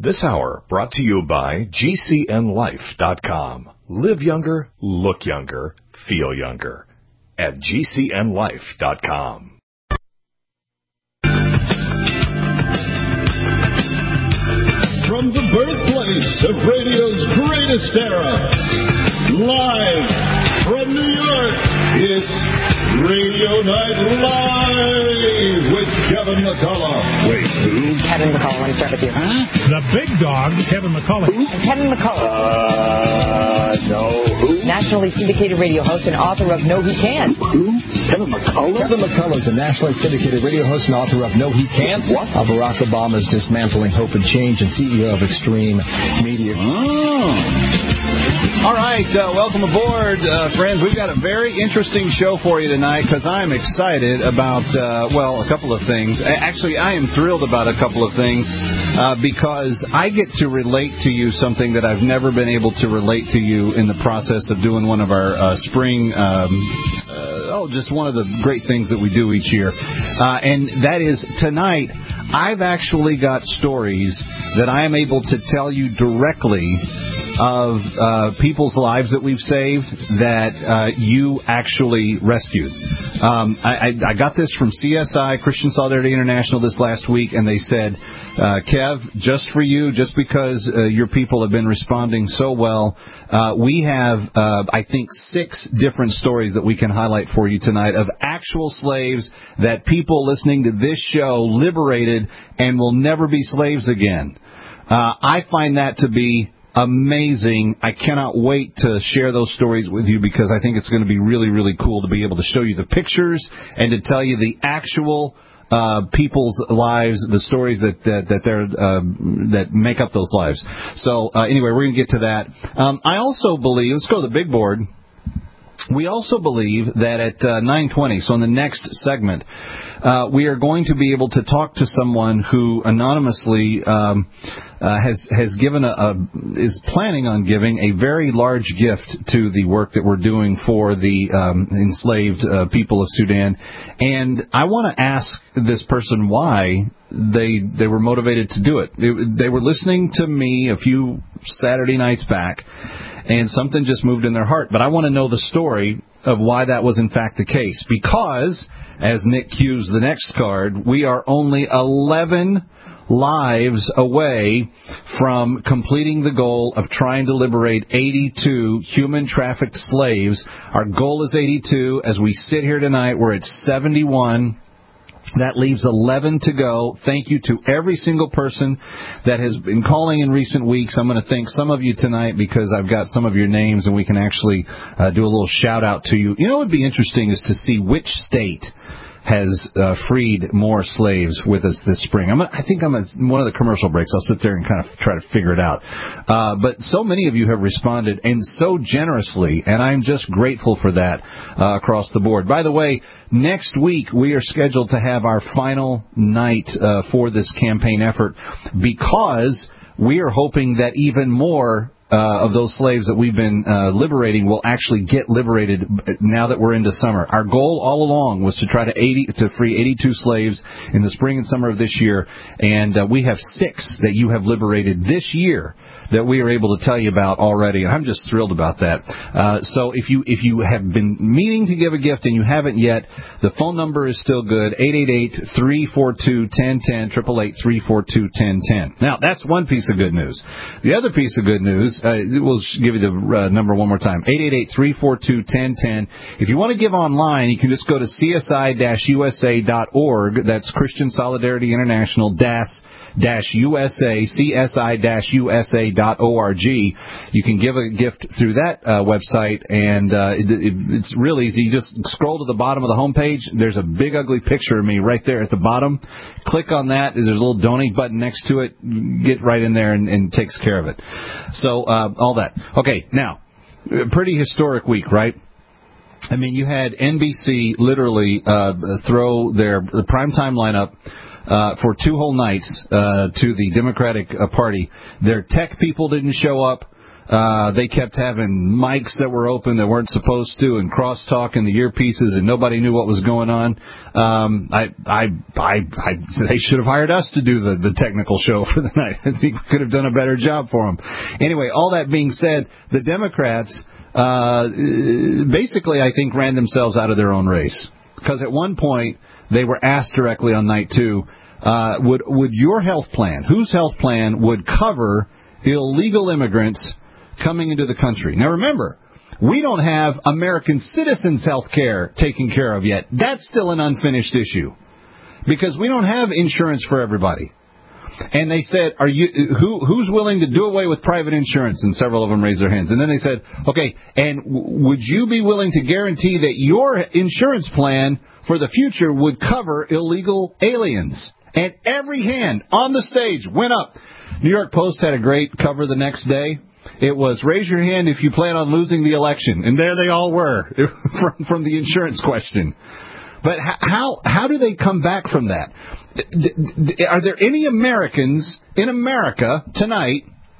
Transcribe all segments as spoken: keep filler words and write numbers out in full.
This hour brought to you by G C N life dot com. Live younger, look younger, feel younger at G C N life dot com. From the birthplace of radio's greatest era, live from New York, it's Radio Night Live with Kevin McCullough. Wait, who? Kevin McCullough, let me start with you. Huh? The big dog, Kevin McCullough. Who? Kevin McCullough. Uh, no, who? Nationally syndicated radio host and author of No He Can't. Who? Kevin McCullough? Kevin McCullough is a nationally syndicated radio host and author of No He Can't. What? Uh, Barack Obama's Dismantling Hope and Change and C E O of Extreme Media. Oh. All right, uh, welcome aboard, uh, friends. We've got a very interesting show for you tonight because I'm excited about, uh, well, a couple of things. Actually, I am thrilled about a couple of things uh, because I get to relate to you something that I've never been able to relate to you in the process of doing one of our uh, spring, um, uh, oh, just one of the great things that we do each year. Uh, and that is tonight, I've actually got stories that I am able to tell you directly of uh, people's lives that we've saved that uh, you actually rescued. Um, I, I, I got this from C S I, Christian Solidarity International, this last week, and they said, uh, Kev, just for you, just because uh, your people have been responding so well, uh, we have, uh, I think, six different stories that we can highlight for you tonight of actual slaves that people listening to this show liberated and will never be slaves again. Uh, I find that to be amazing. I cannot wait to share those stories with you because I think it's going to be really, really cool to be able to show you the pictures and to tell you the actual uh, people's lives, the stories that that, that they're uh, that make up those lives. So uh, anyway, we're going to get to that. Um, I also believe, let's go to the big board. We also believe that at uh, nine twenty, so in the next segment, uh, we are going to be able to talk to someone who anonymously um, uh, has has given a, a is planning on giving a very large gift to the work that we're doing for the um, enslaved uh, people of Sudan, and I want to ask this person why they they were motivated to do it. it. They were listening to me a few Saturday nights back, and something just moved in their heart. But I want to know the story of why that was in fact the case. Because, as Nick cues the next card, we are only eleven lives away from completing the goal of trying to liberate eighty-two human-trafficked slaves. Our goal is eighty-two. As we sit here tonight, we're at seventy-one. That leaves eleven to go. Thank you to every single person that has been calling in recent weeks. I'm going to thank some of you tonight because I've got some of your names and we can actually uh, do a little shout-out to you. You know what would be interesting is to see which state has uh, freed more slaves with us this spring. I'm, I think I'm at one of the commercial breaks. I'll sit there and kind of try to figure it out. Uh, but so many of you have responded, and so generously, and I'm just grateful for that uh, across the board. By the way, next week we are scheduled to have our final night uh, for this campaign effort because we are hoping that even more Uh, of those slaves that we've been uh, liberating will actually get liberated now that we're into summer. Our goal all along was to try to eighty to free eighty-two slaves in the spring and summer of this year, and uh, we have six that you have liberated this year that we are able to tell you about already. I'm just thrilled about that. Uh, so if you if you have been meaning to give a gift and you haven't yet, the phone number is still good, eight eight eight, three four two, one zero one zero, eight eight eight, three four two, one zero one zero. Now, that's one piece of good news. The other piece of good news, uh, we'll give you the uh, number one more time, eight eight eight, three four two, one zero one zero. If you want to give online, you can just go to C S I U S A dot org. That's Christian Solidarity International dash U S A, C S I U S A dot org. You can give a gift through that uh, website, and uh, it, it, it's real easy. You just scroll to the bottom of the homepage. There's a big, ugly picture of me right there at the bottom. Click on that. There's a little donate button next to it. Get right in there and, and takes care of it. So, uh, all that. Okay, now, pretty historic week, right? I mean, you had N B C literally uh, throw their the primetime lineup Uh, for two whole nights uh, to the Democratic uh, Party. Their tech people didn't show up. Uh, they kept having mics that were open that weren't supposed to, and crosstalk in the earpieces, and nobody knew what was going on. Um, I, I, I, I, they should have hired us to do the, the technical show for the night. I think we could have done a better job for them. Anyway, all that being said, the Democrats uh, basically, I think, ran themselves out of their own race. Because at one point, they were asked directly on night two, uh, would, would your health plan, whose health plan would cover illegal immigrants coming into the country? Now, remember, we don't have American citizens' health care taken care of yet. That's still an unfinished issue because we don't have insurance for everybody. And they said, "Are you who who's willing to do away with private insurance?" And several of them raised their hands. And then they said, "Okay, and w- would you be willing to guarantee that your insurance plan for the future would cover illegal aliens?" And every hand on the stage went up. New York Post had a great cover the next day. It was, "Raise your hand if you plan on losing the election." And there they all were from, from the insurance question. But how how do they come back from that? Are there any Americans in America tonight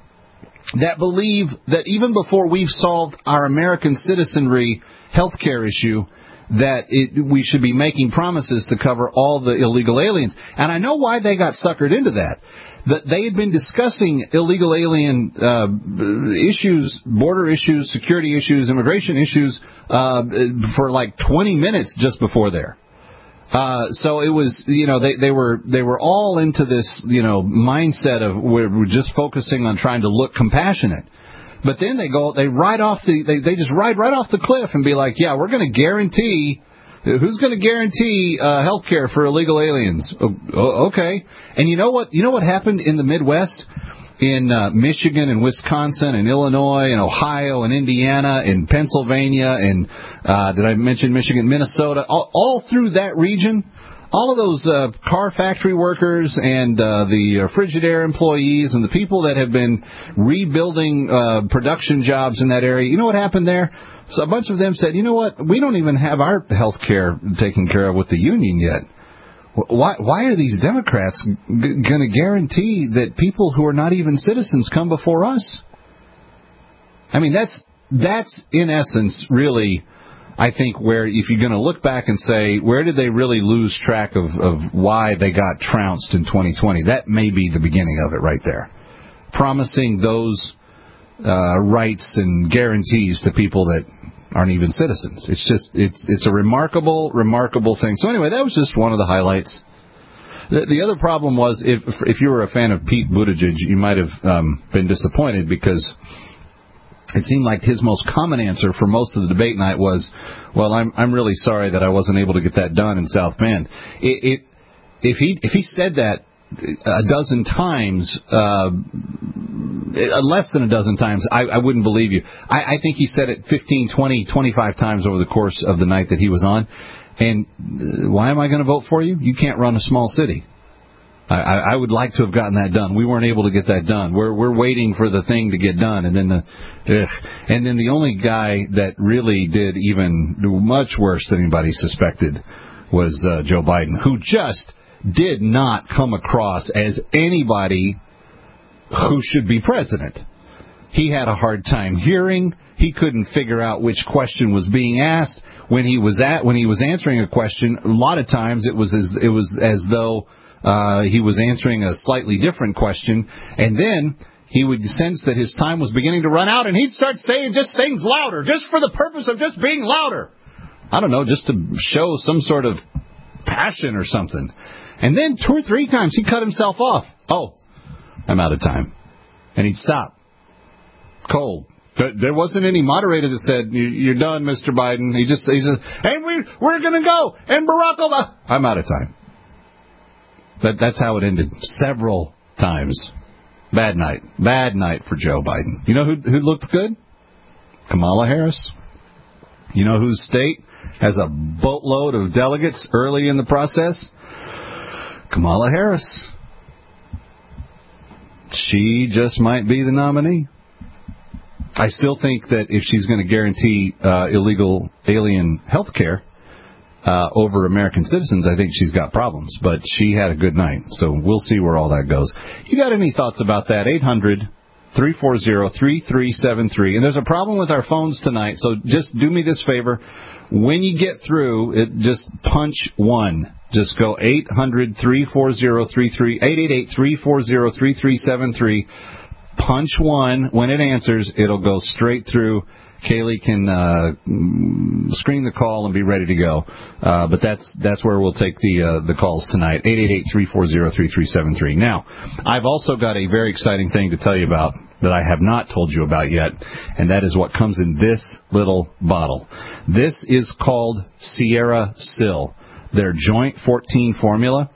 that believe that even before we've solved our American citizenry health care issue, that it, we should be making promises to cover all the illegal aliens? And I know why they got suckered into that. That they had been discussing illegal alien uh, issues, border issues, security issues, immigration issues uh, for like twenty minutes just before there. Uh, so it was, you know, they, they were they were all into this, you know, mindset of we're, we're just focusing on trying to look compassionate. But then they go, they ride off the, they, they just ride right off the cliff and be like, yeah, we're going to guarantee. Who's going to guarantee uh, health care for illegal aliens? Oh, okay. And you know what? You know what happened in the Midwest, in uh, Michigan and Wisconsin and Illinois and Ohio and Indiana and Pennsylvania and uh, did I mention Michigan, Minnesota? All, all through that region, all of those uh, car factory workers and uh, the uh, Frigidaire employees and the people that have been rebuilding uh, production jobs in that area. You know what happened there? So a bunch of them said, you know what, we don't even have our health care taken care of with the union yet. Why, why are these Democrats g- going to guarantee that people who are not even citizens come before us? I mean, that's that's in essence really, I think, where if you're going to look back and say, where did they really lose track of, of why they got trounced in twenty twenty? That may be the beginning of it right there. Promising those uh, rights and guarantees to people that aren't even citizens. It's just, it's it's a remarkable, remarkable thing. So anyway, that was just one of the highlights. The, the other problem was, if if you were a fan of Pete Buttigieg, you might have um, been disappointed because it seemed like his most common answer for most of the debate night was, well, I'm I'm really sorry that I wasn't able to get that done in South Bend. It, it, if he if he said that a dozen times, uh, less than a dozen times, I, I wouldn't believe you. I, I think he said it fifteen, twenty, twenty-five times over the course of the night that he was on. And uh, why am I going to vote for you? You can't run a small city. I, I, I would like to have gotten that done. We weren't able to get that done. We're we're waiting for the thing to get done, and then the, ugh. and then the only guy that really did even much worse than anybody suspected was uh, Joe Biden, who just did not come across as anybody who should be president. He had a hard time hearing. He couldn't figure out which question was being asked. When he was at when he was answering a question, a lot of times it was as it was as though uh, he was answering a slightly different question, and then he would sense that his time was beginning to run out, and he'd start saying just things louder, just for the purpose of just being louder. I don't know, just to show some sort of passion or something. And then two or three times he cut himself off. Oh, I'm out of time. And he'd stop. Cold. There wasn't any moderator that said, you're done, Mister Biden. He just, he just, and we, we're going to go. And Barack Obama. I'm out of time. That, that's how it ended. Several times. Bad night. Bad night for Joe Biden. You know who, who looked good? Kamala Harris. You know whose state has a boatload of delegates early in the process? Kamala Harris. She just might be the nominee. I still think that if she's going to guarantee uh, illegal alien health care uh, over American citizens, I think she's got problems. But she had a good night, so we'll see where all that goes. You got any thoughts about that? eight hundred, three four zero, three three seven three. And there's a problem with our phones tonight, so just do me this favor. When you get through, it just punch one. Just go eight hundred, three four zero, three three, eight eight eight, three four zero, three three seven three. Punch one. When it answers, it'll go straight through. Kaylee can uh, screen the call and be ready to go. Uh, but that's that's where we'll take the uh, the calls tonight. eight eight eight, three four zero, three three seven three. Now, I've also got a very exciting thing to tell you about that I have not told you about yet, and that is what comes in this little bottle. This is called Sierra Sil, their joint fourteen formula.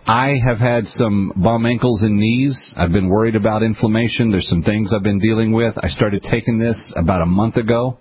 I have had some bum ankles and knees. I've been worried about inflammation. There's some things I've been dealing with. I started taking this about a month ago.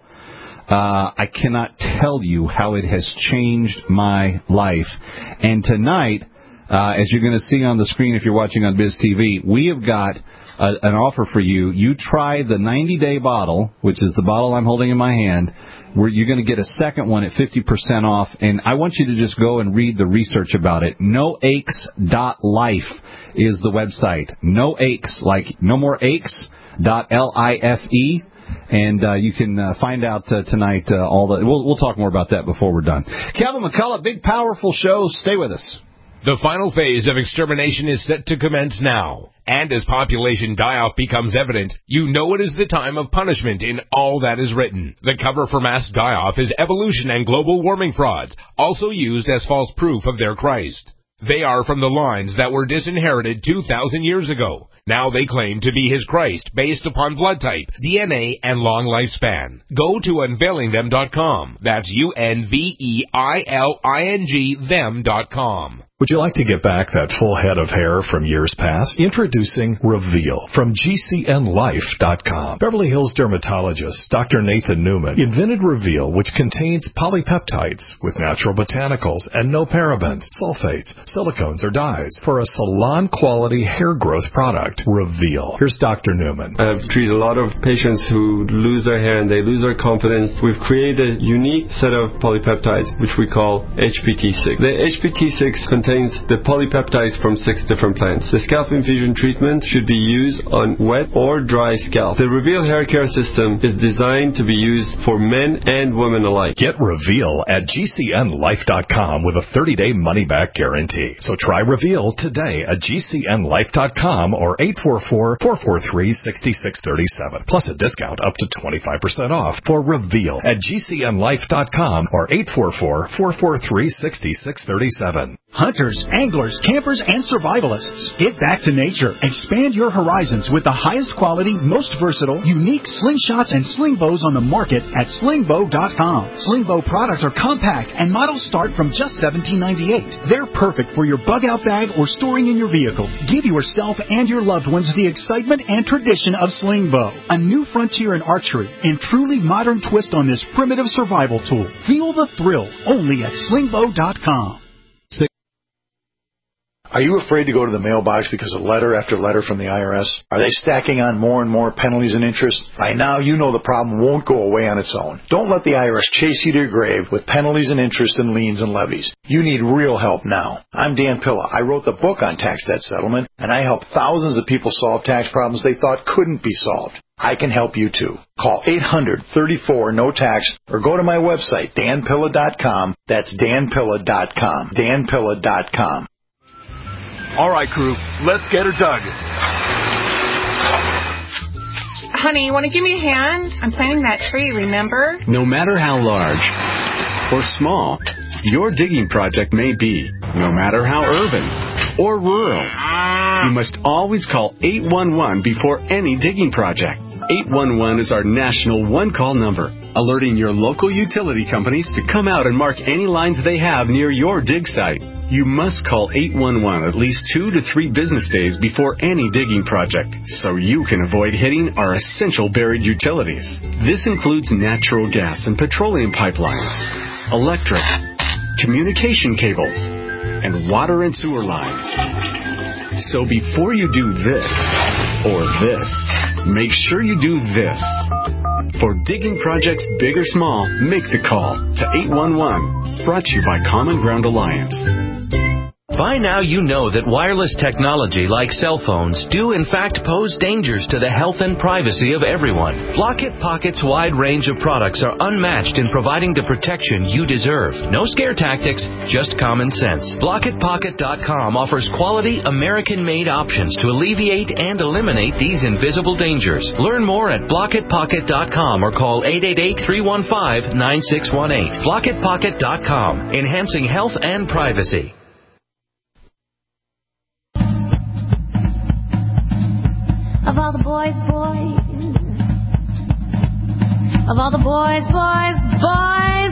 Uh, I cannot tell you how it has changed my life. And tonight, uh, as you're going to see on the screen if you're watching on Biz T V, we have got a, an offer for you. You try the ninety-day bottle, which is the bottle I'm holding in my hand, where you're going to get a second one at fifty percent off. And I want you to just go and read the research about it. no aches dot life is the website. No aches, like no more aches, dot L I F E. And uh, you can uh, find out uh, tonight uh, all the... We'll, we'll talk more about that before we're done. Kevin McCullough, big, powerful show. Stay with us. The final phase of extermination is set to commence now. And as population die-off becomes evident, you know it is the time of punishment in all that is written. The cover for mass die-off is evolution and global warming frauds, also used as false proof of their Christ. They are from the lines that were disinherited two thousand years ago. Now they claim to be his Christ based upon blood type, D N A, and long lifespan. Go to unveiling them dot com. That's U N V E I L I N G them dot com. Would you like to get back that full head of hair from years past? Introducing Reveal from G C N life dot com. Beverly Hills dermatologist Doctor Nathan Newman invented Reveal, which contains polypeptides with natural botanicals and no parabens, sulfates, silicones, or dyes for a salon-quality hair growth product. Reveal. Here's Doctor Newman. I've treated a lot of patients who lose their hair and they lose their confidence. We've created a unique set of polypeptides, which we call H P T six. The H P T six contains the polypeptides from six different plants. The scalp infusion treatment should be used on wet or dry scalp. The Reveal hair care system is designed to be used for men and women alike. Get Reveal at G C N life dot com with a thirty-day money-back guarantee. So try Reveal today at G C N life dot com or eight four four, four four three, six six three seven, plus a discount up to twenty-five percent off for Reveal at G C N life dot com or eight four four, four four three, six six three seven. Hunters, anglers, campers, and survivalists. Get back to nature. Expand your horizons with the highest quality, most versatile, unique slingshots and sling bows on the market at sling bow dot com. Sling bow products are compact and models start from just seventeen ninety-eight. They're perfect for your bug-out bag or storing in your vehicle. Give yourself and your loved ones the excitement and tradition of sling bow. A new frontier in archery and truly modern twist on this primitive survival tool. Feel the thrill only at sling bow dot com. Are you afraid to go to the mailbox because of letter after letter from the I R S? Are they stacking on more and more penalties and interest? By now, you know the problem won't go away on its own. Don't let the I R S chase you to your grave with penalties and interest and liens and levies. You need real help now. I'm Dan Pilla. I wrote the book on tax debt settlement, and I helped thousands of people solve tax problems they thought couldn't be solved. I can help you too. Call eight hundred, thirty-four, no tax or go to my website, dan pilla dot com. That's dan pilla dot com. dan pilla dot com. All right, crew, let's get her dug. Honey, you want to give me a hand? I'm planting that tree, remember? No matter how large or small your digging project may be, no matter how urban or rural, you must always call eight one one before any digging project. eight one one is our national one-call number, alerting your local utility companies to come out and mark any lines they have near your dig site. You must call eight one one at least two to three business days before any digging project, so you can avoid hitting our essential buried utilities. This includes natural gas and petroleum pipelines, electric, communication cables, and water and sewer lines. So before you do this or this, make sure you do this. For digging projects big or small, make the call to eight one one. Brought to you by Common Ground Alliance. By now you know that wireless technology like cell phones do in fact pose dangers to the health and privacy of everyone. Blockit Pocket's wide range of products are unmatched in providing the protection you deserve. No scare tactics, just common sense. Blockit Pocket dot com offers quality American-made options to alleviate and eliminate these invisible dangers. Learn more at Blockit Pocket dot com or call eight eight eight, three one five, nine six one eight. Blockit Pocket dot com, enhancing health and privacy. Of all the boys, boys, of all the boys, boys, boys,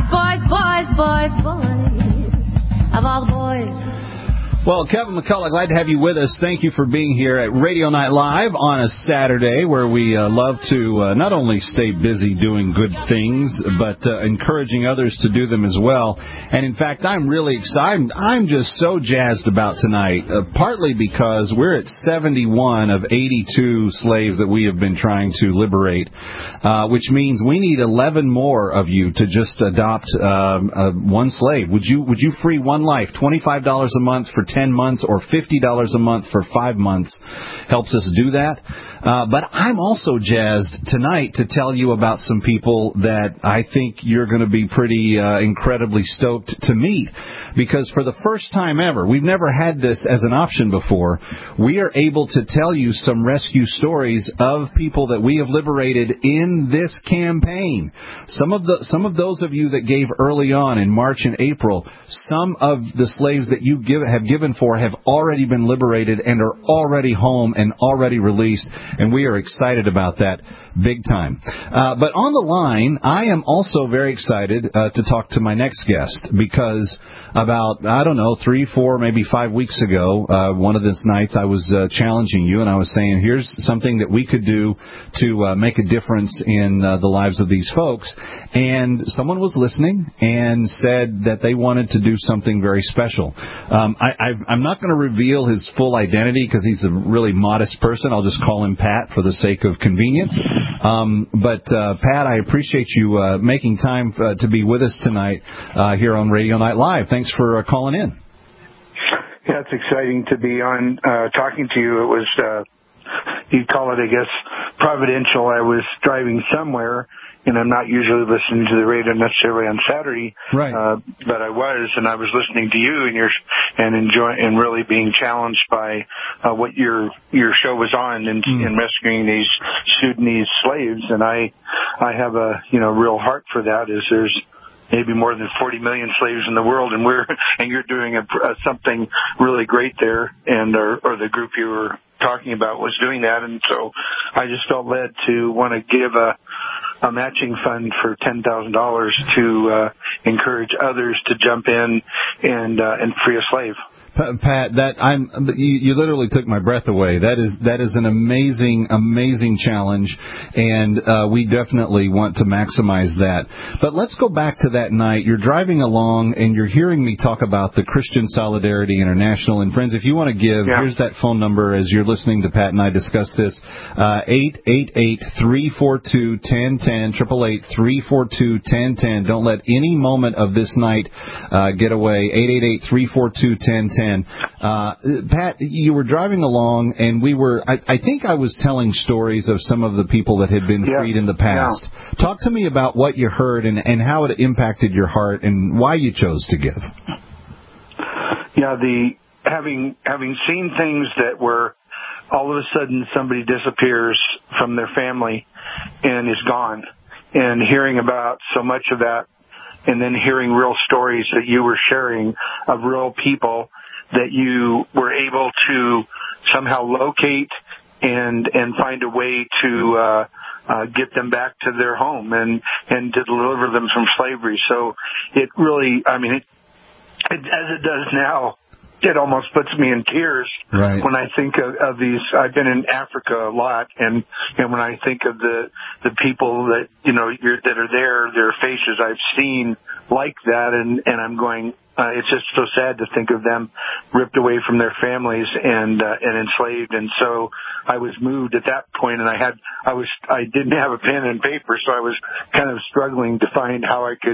boys, boys, boys, boys, boys, of all the boys. Well, Kevin McCullough, glad to have you with us. Thank you for being here at Radio Night Live on a Saturday, where we uh, love to uh, not only stay busy doing good things, but uh, encouraging others to do them as well. And, in fact, I'm really excited. I'm just so jazzed about tonight, uh, partly because we're at seventy-one of eighty-two slaves that we have been trying to liberate, uh, which means we need eleven more of you to just adopt um, uh, one slave. Would you, would you free one life, twenty-five dollars a month for ten months or fifty dollars a month for five months helps us do that. Uh, but I'm also jazzed tonight to tell you about some people that I think you're going to be pretty uh, incredibly stoked to meet, because for the first time ever, we've never had this as an option before, we are able to tell you some rescue stories of people that we have liberated in this campaign. Some of the some of those of you that gave early on in March and April, some of the slaves that you give, have given for have already been liberated and are already home and already released, and we are excited about that big time. Uh, but on the line, I am also very excited uh, to talk to my next guest, because about, I don't know, three, four, maybe five weeks ago, uh, one of these nights I was uh, challenging you, and I was saying, here's something that we could do to uh, make a difference in uh, the lives of these folks. And someone was listening and said that they wanted to do something very special. Um, I, I've, I'm not going to reveal his full identity because he's a really modest person. I'll just call him Pat for the sake of convenience. Um, but, uh, Pat, I appreciate you uh, making time uh, to be with us tonight uh, here on Radio Night Live. Thanks for uh, calling in. Yeah, it's exciting to be on uh, talking to you. It was, uh, you'd call it, I guess, providential. I was driving somewhere, and I'm not usually listening to the radio necessarily on Saturday, right? Uh, but I was, and I was listening to you, and you're and enjoying and really being challenged by uh, what your your show was on in, mm. in rescuing these Sudanese slaves, and I I have a you know real heart for that. As there's maybe more than forty million slaves in the world, and we're and you're doing a, a, something really great there, and or, or the group you were talking about was doing that, and so I just felt led to want to give a a matching fund for ten thousand dollars to uh, encourage others to jump in and uh, and free a slave. Pat, that I'm you, you literally took my breath away. That is that is an amazing, amazing challenge, and uh, we definitely want to maximize that. But let's go back to that night. You're driving along, and you're hearing me talk about the Christian Solidarity International. And friends, if you want to give, yeah. here's that phone number as you're listening to Pat and I discuss this: uh, eight eight eight, three four two, one zero one zero, triple eight, three four two, one zero one zero. Don't let any moment of this night uh, get away. eight eight eight, three four two, one zero one zero. Uh, Pat, you were driving along, and we were, I, I think I was telling stories of some of the people that had been yeah. freed in the past. Yeah. Talk to me about what you heard and, and how it impacted your heart and why you chose to give. Yeah, the having having seen things that were all of a sudden somebody disappears from their family and is gone, and hearing about so much of that, and then hearing real stories that you were sharing of real people that you were able to somehow locate and and find a way to uh, uh, get them back to their home and, and to deliver them from slavery. So it really, I mean, it, it, as it does now, it almost puts me in tears right. when I think of, of these. I've been in Africa a lot, and, and when I think of the the people that you know you're, that are there, their faces I've seen like that, and, and I'm going. Uh, it's just so sad to think of them ripped away from their families and uh, and enslaved. And so I was moved at that point, and I had I was I didn't have a pen and paper, so I was kind of struggling to find how I could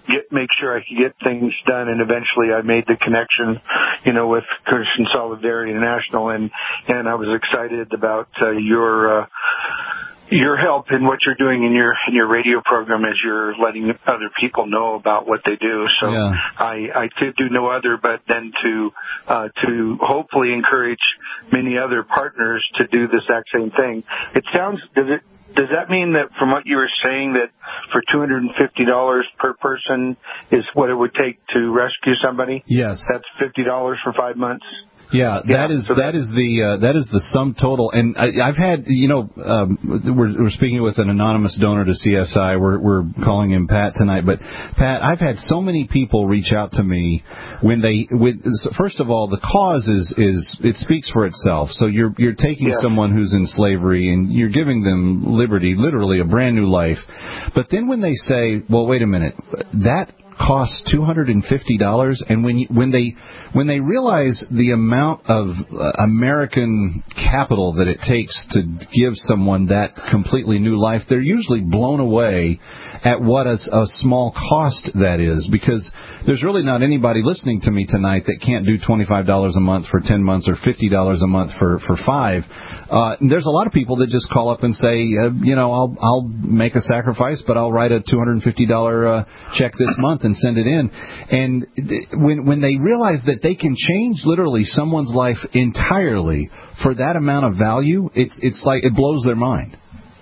get make sure I could get things done. And eventually, I made the connection, you know, with Christian Solidarity International, and and I was excited about uh, your. Uh, Your help in what you're doing in your in your radio program as you're letting other people know about what they do. So yeah. I, I could do no other but then to uh, to hopefully encourage many other partners to do the exact same thing. It sounds does it does that mean that from what you were saying that for two hundred fifty dollars per person is what it would take to rescue somebody? Yes. That's fifty dollars for five months. Yeah, Yeah, that is so that, that is the uh, that is the sum total, and I, I've had you know um, we're, we're speaking with an anonymous donor to C S I. We're we're calling him Pat tonight, but Pat, I've had so many people reach out to me when they with first of all the cause is is it speaks for itself. So you're you're taking yeah. someone who's in slavery and you're giving them liberty, literally a brand new life. But then when they say, well, wait a minute, that costs two hundred fifty dollars, and when you, when they when they realize the amount of uh, American capital that it takes to give someone that completely new life, they're usually blown away at what a, a small cost that is, because there's really not anybody listening to me tonight that can't do twenty-five dollars a month for ten months or fifty dollars a month for for five. Uh, there's a lot of people that just call up and say, uh, you know, I'll I'll make a sacrifice, but I'll write a two hundred fifty dollars uh, check this month and send it in. And when when they realize that they can change literally someone's life entirely for that amount of value, it's it's like it blows their mind.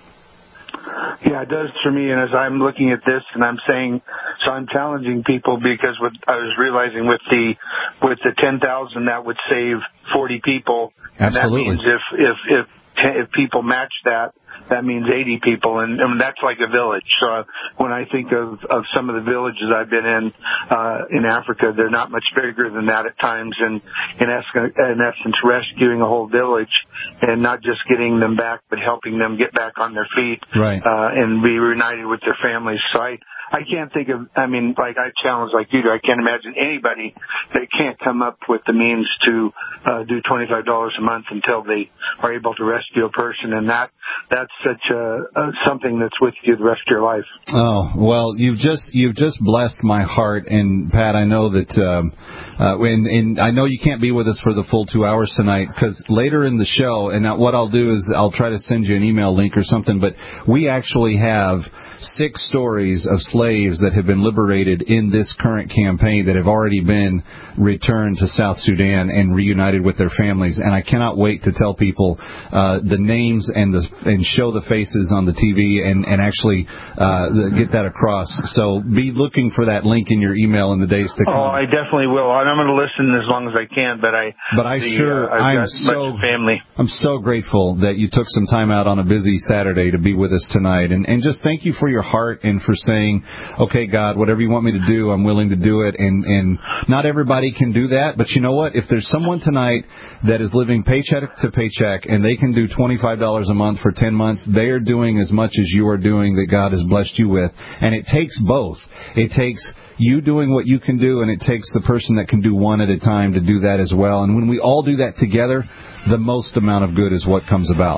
Yeah, it does for me. And as I'm looking at this and I'm saying, so I'm challenging people because what I was realizing with the with the ten thousand that would save forty people. Absolutely. And that means if if if if people match that, that means eighty people, and, and that's like a village. So uh, when I think of, of some of the villages I've been in uh, in Africa, they're not much bigger than that at times, and in, es- in essence rescuing a whole village and not just getting them back, but helping them get back on their feet right. uh, and be reunited with their families. So I, I can't think of, I mean, like I challenge like you do, I can't imagine anybody that can't come up with the means to uh, do twenty-five dollars a month until they are able to rescue a person, and that that's such a, a something that's with you the rest of your life. Oh, well, you've just you've just blessed my heart, and Pat, I know that, um, uh, and, and I know you can't be with us for the full two hours tonight, because later in the show, and what I'll do is I'll try to send you an email link or something, but we actually have six stories of slaves that have been liberated in this current campaign that have already been returned to South Sudan and reunited with their families, and I cannot wait to tell people uh, the names and the and show the faces on the T V and, and actually uh, get that across. So be looking for that link in your email in the days to come. Oh, I definitely will, and I'm going to listen as long as I can. But I, but I the, sure, uh, I've I'm got so much family. I'm so grateful that you took some time out on a busy Saturday to be with us tonight, and and just thank you for your heart and for saying, okay, God, whatever you want me to do, I'm willing to do it. And and not everybody can do that, but you know what? If there's someone tonight that is living paycheck to paycheck and they can do twenty-five dollars a month for ten months, they are doing as much as you are doing that God has blessed you with. And it takes both. It takes you doing what you can do, and it takes the person that can do one at a time to do that as well. And when we all do that together, the most amount of good is what comes about.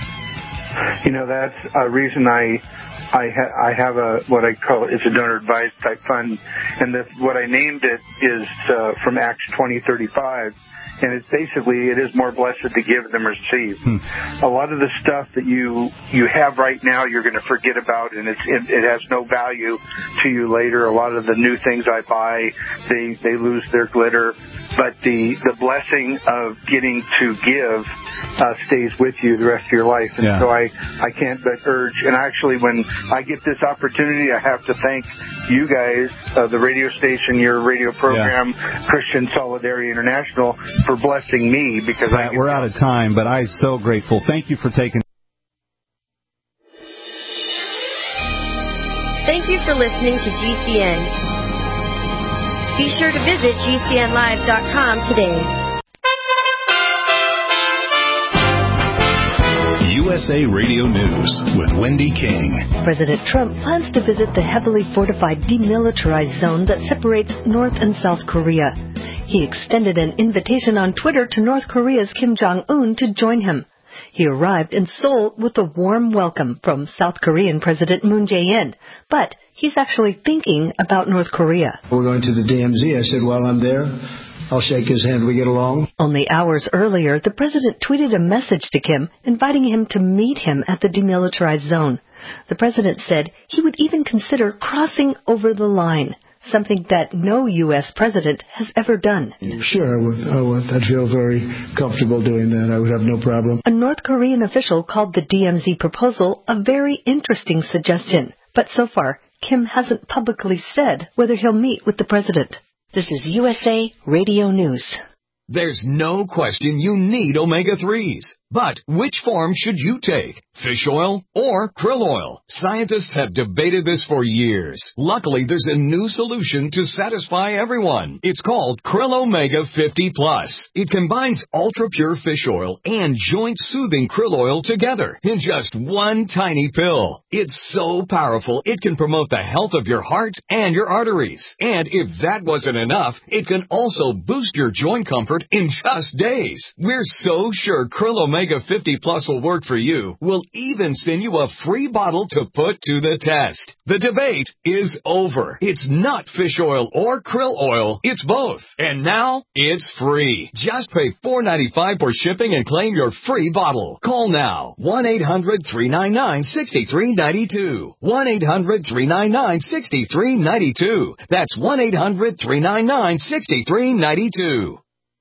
You know, that's a reason I I, ha- I have a what I call it's a donor advised type fund, and the, what I named it is uh, from Acts twenty thirty-five. And it's basically, it is more blessed to give than receive. Hmm. A lot of the stuff that you you have right now, you're going to forget about, and it's, it, it has no value to you later. A lot of the new things I buy, they they lose their glitter. But the the blessing of getting to give uh, stays with you the rest of your life. And yeah. so I, I can't but urge. And actually, when I get this opportunity, I have to thank you guys, uh, the radio station, your radio program, yeah. Christian Solidarity International, for blessing me, because Pat, I we're out of time, but I'm so grateful. Thank you for taking. Thank you for listening to G C N. Be sure to visit G C N live dot com today. U S A Radio News with Wendy King. President Trump plans to visit the heavily fortified demilitarized zone that separates North and South Korea. He extended an invitation on Twitter to North Korea's Kim Jong-un to join him. He arrived in Seoul with a warm welcome from South Korean President Moon Jae-in, but he's actually thinking about North Korea. We're going to the D M Z. I said, while I'm there, I'll shake his hand. We get along. Only hours earlier, the president tweeted a message to Kim inviting him to meet him at the demilitarized zone. The president said he would even consider crossing over the line, something that no U S president has ever done. Sure, I would. I would. I'd feel very comfortable doing that. I would have no problem. A North Korean official called the D M Z proposal a very interesting suggestion. But so far, Kim hasn't publicly said whether he'll meet with the president. This is U S A Radio News. There's no question you need omega threes. But which form should you take? Fish oil or krill oil? Scientists have debated this for years. Luckily, there's a new solution to satisfy everyone. It's called Krill Omega fifty plus. It combines ultra-pure fish oil and joint-soothing krill oil together in just one tiny pill. It's so powerful, it can promote the health of your heart and your arteries. And if that wasn't enough, it can also boost your joint comfort in just days. We're so sure Krill Omega fifty plus will work for you. We'll even send you a free bottle to put to the test. The debate is over. It's not fish oil or krill oil. It's both. And now it's free. Just pay four ninety-five for shipping and claim your free bottle. Call now. one eight hundred three nine nine six three nine two. one eight hundred three nine nine six three nine two. That's one eight hundred three nine nine six three nine two.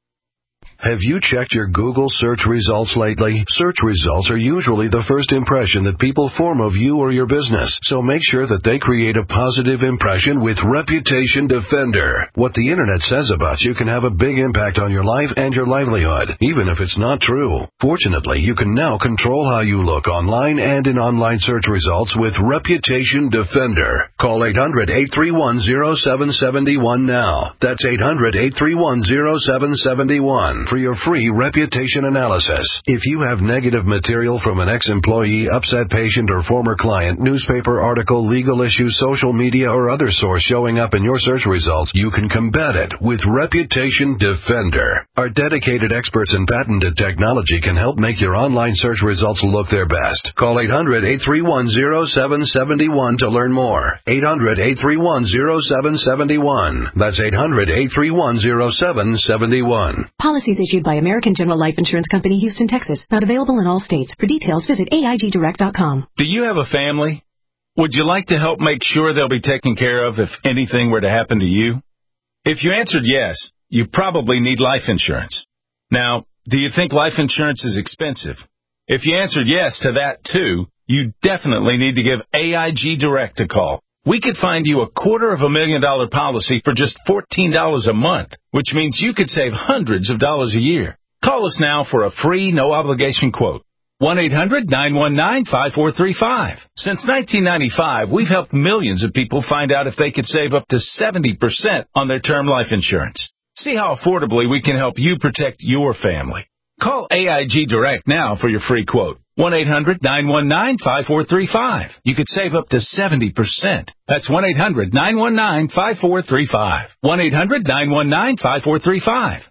Have you checked your Google search results lately? Search results are usually the first impression that people form of you or your business, so make sure that they create a positive impression with Reputation Defender. What the Internet says about you can have a big impact on your life and your livelihood, even if it's not true. Fortunately, you can now control how you look online and in online search results with Reputation Defender. Call eight hundred eight three one zero seven seven one now. That's eight hundred eight three one zero seven seven one. For your free reputation analysis. If you have negative material from an ex-employee, upset patient, or former client, newspaper article, legal issue, social media, or other source showing up in your search results, you can combat it with Reputation Defender. Our dedicated experts in patented technology can help make your online search results look their best. Call eight hundred eight three one zero seven seven one to learn more. eight hundred eight three one zero seven seven one. That's eight hundred eight three one zero seven seven one. Policies issued by American General Life Insurance Company, Houston, Texas. Not available in all states. For details, visit A I G direct dot com. Do you have a family? Would you like to help make sure they'll be taken care of if anything were to happen to you? If you answered yes, you probably need life insurance. Now, do you think life insurance is expensive? If you answered yes to that too, you definitely need to give A I G Direct a call. We could find you a quarter of a million dollar policy for just fourteen dollars a month, which means you could save hundreds of dollars a year. Call us now for a free, no-obligation quote. one eight hundred nine one nine five four three five. Since nineteen ninety-five, we've helped millions of people find out if they could save up to seventy percent on their term life insurance. See how affordably we can help you protect your family. Call A I G Direct now for your free quote. one eight hundred nine one nine five four three five. You could save up to seventy percent. That's one eight hundred nine one nine five four three five. one eight hundred nine one nine five four three five.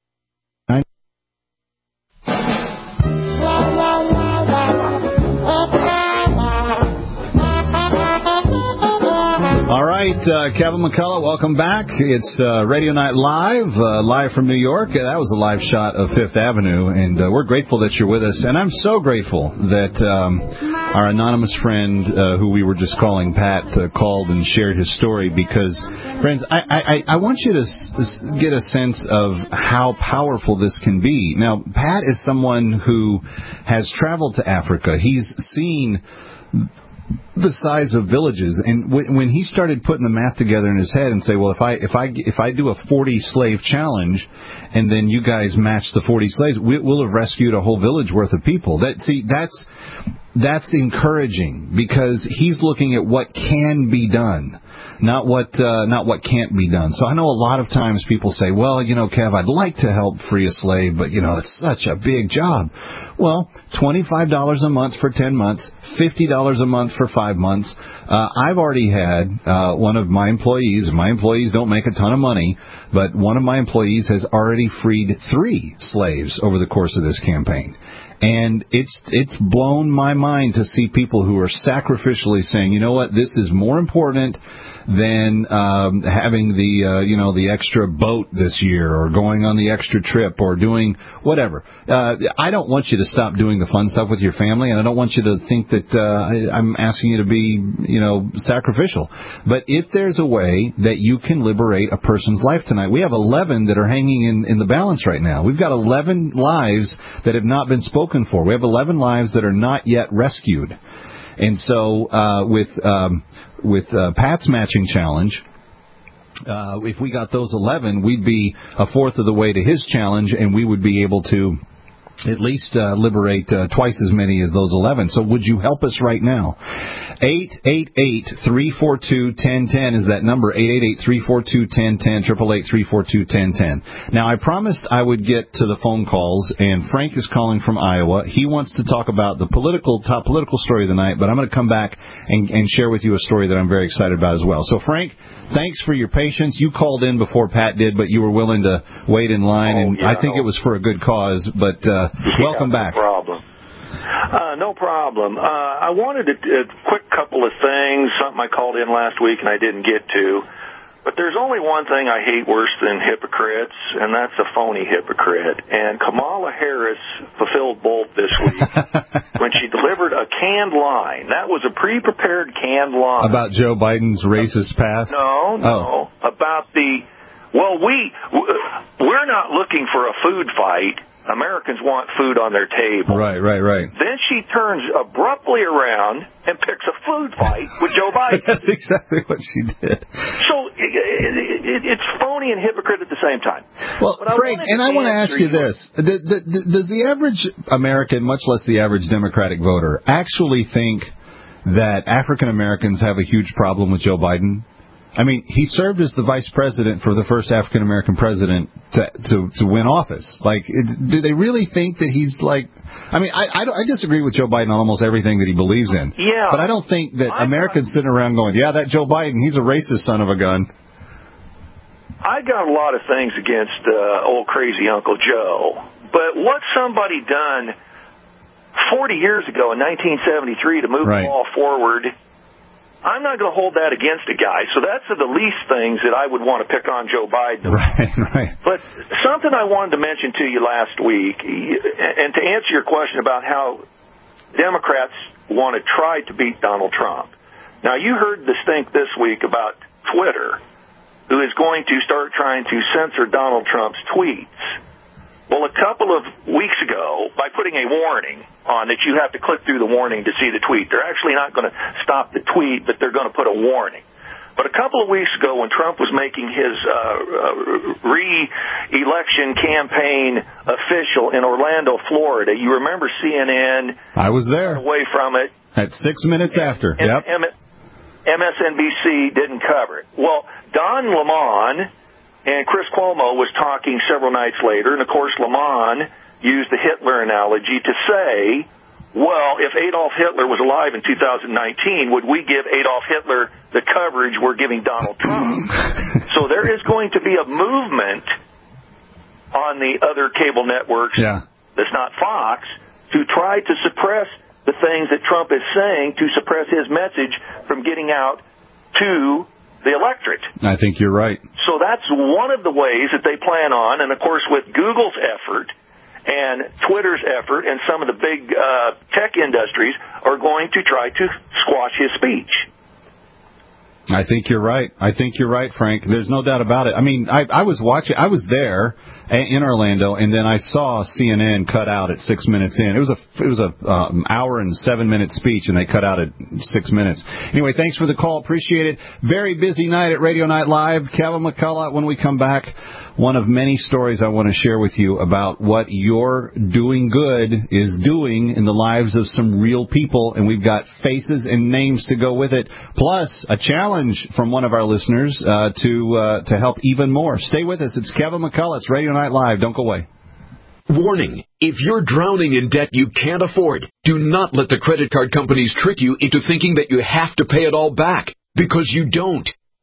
All right, uh, Kevin McCullough, welcome back. It's uh, Radio Night Live, uh, live from New York. Uh, that was a live shot of Fifth Avenue, and uh, we're grateful that you're with us. And I'm so grateful that um, our anonymous friend, uh, who we were just calling Pat, uh, called and shared his story because, friends, I, I, I want you to s- get a sense of how powerful this can be. Now, Pat is someone who has traveled to Africa. He's seen the size of villages, and w- when he started putting the math together in his head and say, well, if I if I if I do a forty slave challenge, and then you guys match the forty slaves, we, we'll have rescued a whole village worth of people. That see, that's that's encouraging because he's looking at what can be done, not what uh, not what can't be done. So I know a lot of times people say, well, you know, Kev, I'd like to help free a slave, but, you know, it's such a big job. Well, twenty-five dollars a month for ten months, fifty dollars a month for five months. Uh, I've already had uh, one of my employees, my employees don't make a ton of money, but one of my employees has already freed three slaves over the course of this campaign. And it's it's blown my mind to see people who are sacrificially saying, you know what, this is more important than um, having the uh, you know the extra boat this year, or going on the extra trip, or doing whatever. Uh, I don't want you to stop doing the fun stuff with your family, and I don't want you to think that uh, I, I'm asking you to be you know sacrificial. But if there's a way that you can liberate a person's life tonight, we have eleven that are hanging in, in the balance right now. We've got eleven lives that have not been spoken for. We have eleven lives that are not yet rescued. And so uh, with um, with uh, Pat's matching challenge, uh, if we got those eleven, we'd be a fourth of the way to his challenge, and we would be able to at least uh, liberate uh, twice as many as those eleven. So would you help us right now? eight eight eight, three four two, one zero one zero is that number, eight eight eight, three four two, one zero one zero, eight eight eight, three four two, one zero one zero. Now, I promised I would get to the phone calls, and Frank is calling from Iowa. He wants to talk about the political top political story of the night, but I'm going to come back and, and share with you a story that I'm very excited about as well. So, Frank, thanks for your patience. You called in before Pat did, but you were willing to wait in line, oh, and yeah, I think it was for a good cause, but uh, yeah, welcome back. No problem. Uh, no problem. Uh, I wanted a, a quick couple of things, something I called in last week and I didn't get to. But there's only one thing I hate worse than hypocrites, and that's a phony hypocrite. And Kamala Harris fulfilled both this week when she delivered a canned line. That was a pre-prepared canned line. About Joe Biden's racist past? No, no. Oh. About the, well, we, we're not looking for a food fight. Americans want food on their table. Right, right, right. Then she turns abruptly around and picks a food fight with Joe Biden. That's exactly what she did. So it, it, it's phony and hypocrite at the same time. Well, but Frank, I and I want to ask you this. The, the, the, does the average American, much less the average Democratic voter, actually think that African Americans have a huge problem with Joe Biden? I mean, he served as the vice president for the first African American president to, to to win office. Like, it, do they really think that he's like? I mean, I I, don't, I disagree with Joe Biden on almost everything that he believes in. Yeah. But I don't think that I Americans got, sitting around going, "Yeah, that Joe Biden, he's a racist son of a gun." I got a lot of things against uh, old crazy Uncle Joe, but what somebody done forty years ago in nineteen seventy-three to move right. the ball forward. I'm not going to hold that against a guy, so that's the least things that I would want to pick on Joe Biden. Right, right. But something I wanted to mention to you last week, and to answer your question about how Democrats want to try to beat Donald Trump. Now, you heard the stink this week about Twitter, who is going to start trying to censor Donald Trump's tweets. Well, a couple of weeks ago, by putting a warning on that you have to click through the warning to see the tweet, they're actually not going to stop the tweet, but they're going to put a warning. But a couple of weeks ago, when Trump was making his uh, uh, re-election campaign official in Orlando, Florida, you remember C N N? I was there. Away from it. At six minutes and, after. And yep. M S N B C didn't cover it. Well, Don Lemon and Chris Cuomo was talking several nights later, and of course Lemon used the Hitler analogy to say, well, if Adolf Hitler was alive in two thousand nineteen, would we give Adolf Hitler the coverage we're giving Donald Trump? So there is going to be a movement on the other cable networks yeah. that's not Fox to try to suppress the things that Trump is saying, to suppress his message from getting out to the electorate. I think you're right. So that's one of the ways that they plan on, and of course with Google's effort and Twitter's effort and some of the big uh, tech industries are going to try to squash his speech. I think you're right. I think you're right, Frank. There's no doubt about it. I mean, I, I was watching, I was there in Orlando, and then I saw C N N cut out at six minutes in. It was a, it was a um, hour and seven minute speech, and they cut out at six minutes. Anyway, thanks for the call. Appreciate it. Very busy night at Radio Night Live. Kevin McCullough, when we come back, one of many stories I want to share with you about what your doing good is doing in the lives of some real people, and we've got faces and names to go with it, plus a challenge from one of our listeners uh, to uh, to help even more. Stay with us. It's Kevin McCullough. It's Radio Night Live. Don't go away. Warning. If you're drowning in debt you can't afford, do not let the credit card companies trick you into thinking that you have to pay it all back, because you don't.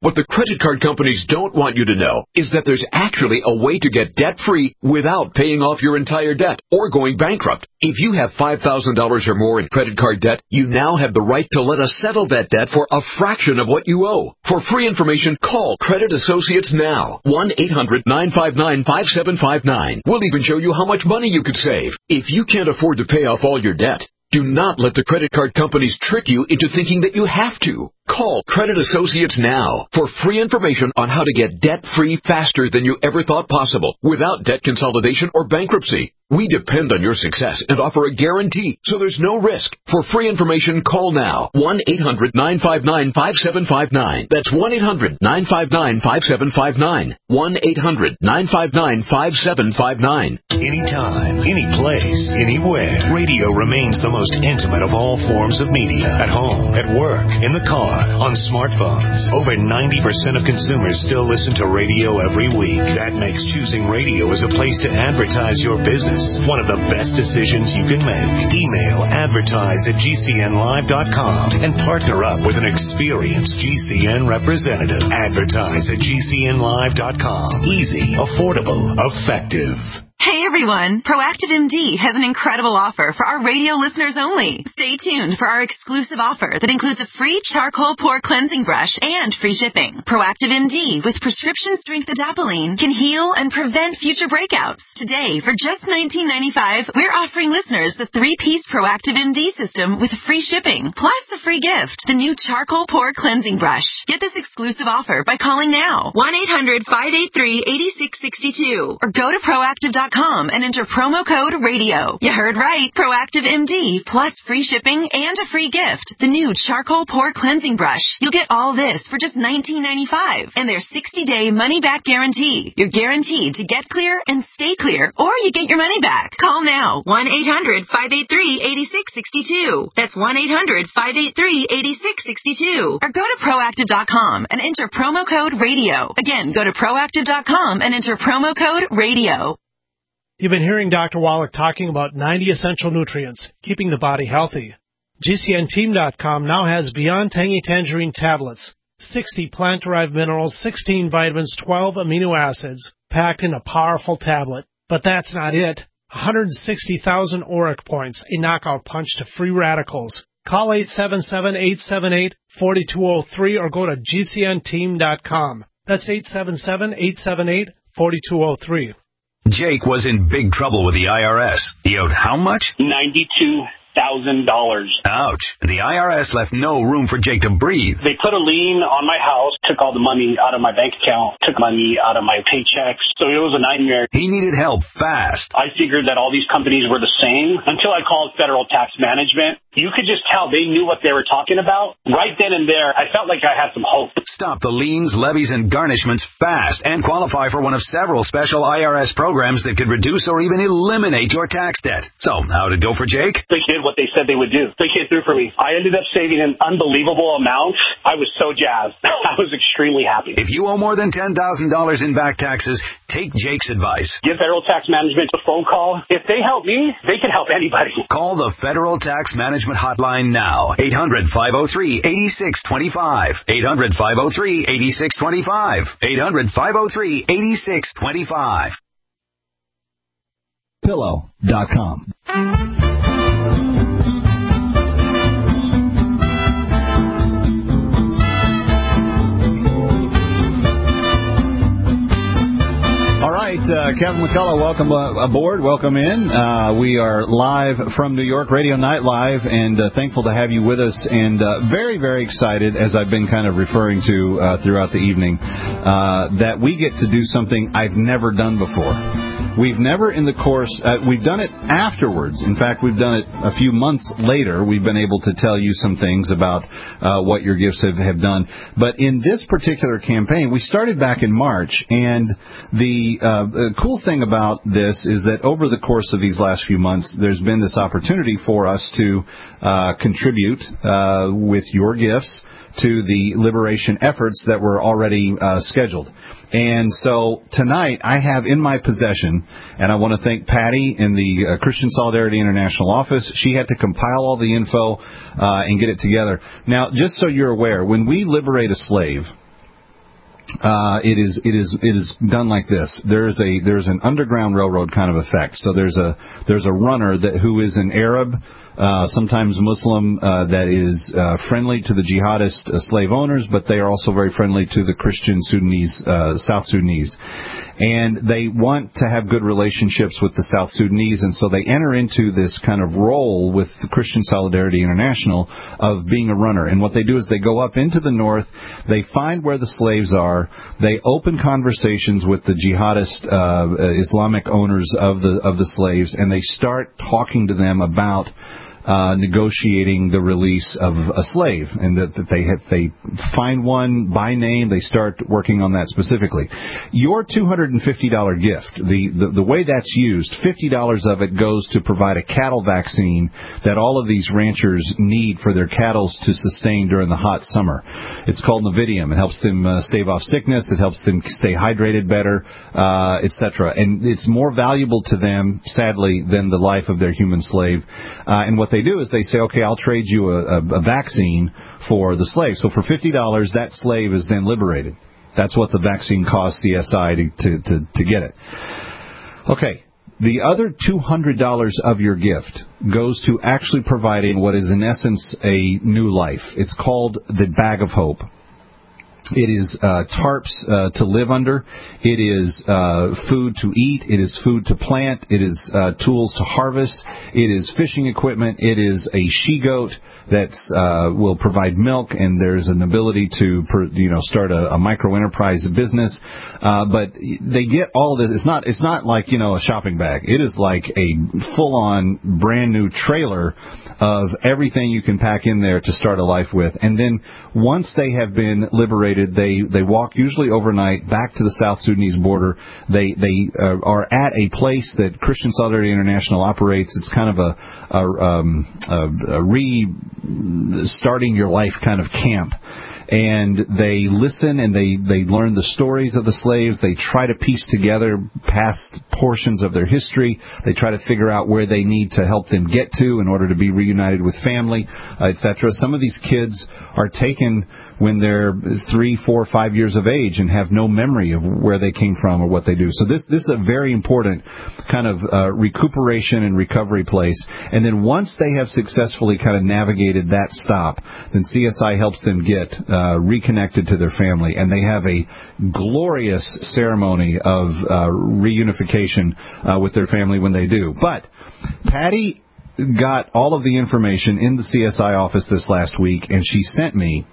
What the credit card companies don't want you to know is that there's actually a way to get debt-free without paying off your entire debt or going bankrupt. If you have five thousand dollars or more in credit card debt, you now have the right to let us settle that debt for a fraction of what you owe. For free information, call Credit Associates now. one eight hundred nine five nine five seven five nine. We'll even show you how much money you could save. If you can't afford to pay off all your debt, do not let the credit card companies trick you into thinking that you have to. Call Credit Associates now for free information on how to get debt-free faster than you ever thought possible without debt consolidation or bankruptcy. We depend on your success and offer a guarantee, so there's no risk. For free information, call now. one eight hundred nine five nine five seven five nine. That's one eight hundred nine five nine five seven five nine. one eight hundred nine five nine five seven five nine. Anytime, any place, anywhere, radio remains the most intimate of all forms of media. At home, at work, in the car, on smartphones. Over ninety percent of consumers still listen to radio every week. That makes choosing radio as a place to advertise your business one of the best decisions you can make. Email advertise at G C N live dot com and partner up with an experienced G C N representative. Advertise at G C N live dot com. Easy, affordable, effective. Hey everyone, Proactive M D has an incredible offer for our radio listeners only. Stay tuned for our exclusive offer that includes a free charcoal pore cleansing brush and free shipping. Proactive M D with prescription strength adapalene can heal and prevent future breakouts. Today, for just nineteen ninety-five dollars, we're offering listeners the three-piece Proactive M D system with free shipping, plus a free gift, the new charcoal pore cleansing brush. Get this exclusive offer by calling now, one eight hundred five eight three eight six six two, or go to proactive dot com and enter promo code radio. You heard right. Proactive M D plus free shipping and a free gift. The new charcoal pore cleansing brush. You'll get all this for just nineteen ninety-five dollars and their sixty-day money-back guarantee. You're guaranteed to get clear and stay clear, or you get your money back. Call now. one eight hundred five eight three eight six six two. That's one eight hundred five eight three eight six six two. Or go to proactive dot com and enter promo code radio. Again, go to proactive dot com and enter promo code radio. You've been hearing Doctor Wallach talking about ninety essential nutrients, keeping the body healthy. G C N team dot com now has Beyond Tangy Tangerine tablets, sixty plant-derived minerals, sixteen vitamins, twelve amino acids, packed in a powerful tablet. But that's not it. one hundred sixty thousand auric points, a knockout punch to free radicals. Call eight seven seven, eight seven eight, four two zero three or go to G C N team dot com. That's eight seven seven, eight seven eight, four two zero three. Jake was in big trouble with the I R S. He owed how much? ninety-two thousand dollars. Ouch. The I R S left no room for Jake to breathe. They put a lien on my house, took all the money out of my bank account, took money out of my paychecks. So it was a nightmare. He needed help fast. I figured that all these companies were the same until I called Federal Tax Management. You could just tell they knew what they were talking about. Right then and there, I felt like I had some hope. Stop the liens, levies, and garnishments fast and qualify for one of several special I R S programs that could reduce or even eliminate your tax debt. So, how'd it go for Jake? They did what they said they would do. They came through for me. I ended up saving an unbelievable amount. I was so jazzed. I was extremely happy. If you owe more than ten thousand dollars in back taxes, take Jake's advice. Give Federal Tax Management a phone call. If they help me, they can help anybody. Call the Federal Tax Management hotline now. eight hundred, five oh three, eight six two five. eight hundred, five oh three, eight six two five. eight hundred, five oh three, eight six two five. Pillow dot com. All right, uh, Kevin McCullough, welcome uh, aboard. Welcome in. Uh, we are live from New York, Radio Night Live, and uh, thankful to have you with us, and uh, very, very excited, as I've been kind of referring to uh, throughout the evening, uh, that we get to do something I've never done before. We've never in the course, uh, we've done it afterwards. In fact, we've done it a few months later. We've been able to tell you some things about uh, what your gifts have, have done. But in this particular campaign, we started back in March, and the, uh, the cool thing about this is that over the course of these last few months, there's been this opportunity for us to uh, contribute uh, with your gifts to the liberation efforts that were already uh, scheduled. And so tonight I have in my possession, and I want to thank Patty in the uh, Christian Solidarity International office. She had to compile all the info uh, and get it together. Now, just so you're aware, when we liberate a slave, Uh, it is it is it is done like this. There's a there's an underground railroad kind of effect. So there's a there's a runner that who is an Arab, uh, sometimes Muslim, uh, that is uh, friendly to the jihadist uh, slave owners, but they are also very friendly to the Christian Sudanese, uh, South Sudanese, and they want to have good relationships with the South Sudanese, and so they enter into this kind of role with the Christian Solidarity International of being a runner. And what they do is they go up into the north, they find where the slaves are. They open conversations with the jihadist uh, Islamic owners of the of the slaves, and they start talking to them about uh, negotiating the release of a slave, and that, that they have, they find one by name. They start working on that specifically. Your two hundred fifty dollars gift, the, the the way that's used, fifty dollars of it goes to provide a cattle vaccine that all of these ranchers need for their cattle to sustain during the hot summer. It's called Novidium. It helps them uh, stave off sickness. It helps them stay hydrated better, uh, et cetera. And it's more valuable to them, sadly, than the life of their human slave. Uh, and what they do is they say, okay, I'll trade you a, a, a vaccine for the slave. So for fifty dollars, that slave is then liberated. That's what the vaccine costs C S I to, to, to, to get it. Okay. The other two hundred dollars of your gift goes to actually providing what is in essence a new life. It's called the Bag of Hope. It is uh, tarps uh, to live under. It is uh, food to eat. It is food to plant. It is uh, tools to harvest. It is fishing equipment. It is a she-goat that uh, will provide milk, and there's an ability to, you know, start a, a micro-enterprise business. Uh, but they get all of this. It's not. It's not like, you know, a shopping bag. It is like a full-on, brand-new trailer of everything you can pack in there to start a life with. And then once they have been liberated, They they walk usually overnight back to the South Sudanese border. They they uh, are at a place that Christian Solidarity International operates. It's kind of a a, um, a, a re-starting your life kind of camp. And they listen and they, they learn the stories of the slaves. They try to piece together past portions of their history. They try to figure out where they need to help them get to in order to be reunited with family, uh, et cetera. Some of these kids are taken when they're three, four, five years of age and have no memory of where they came from or what they do. So this this is a very important kind of uh, recuperation and recovery place. And then once they have successfully kind of navigated that stop, then C S I helps them get Uh, reconnected to their family, and they have a glorious ceremony of uh, reunification uh, with their family when they do. But Patty got all of the information in the C S I office this last week, and she sent me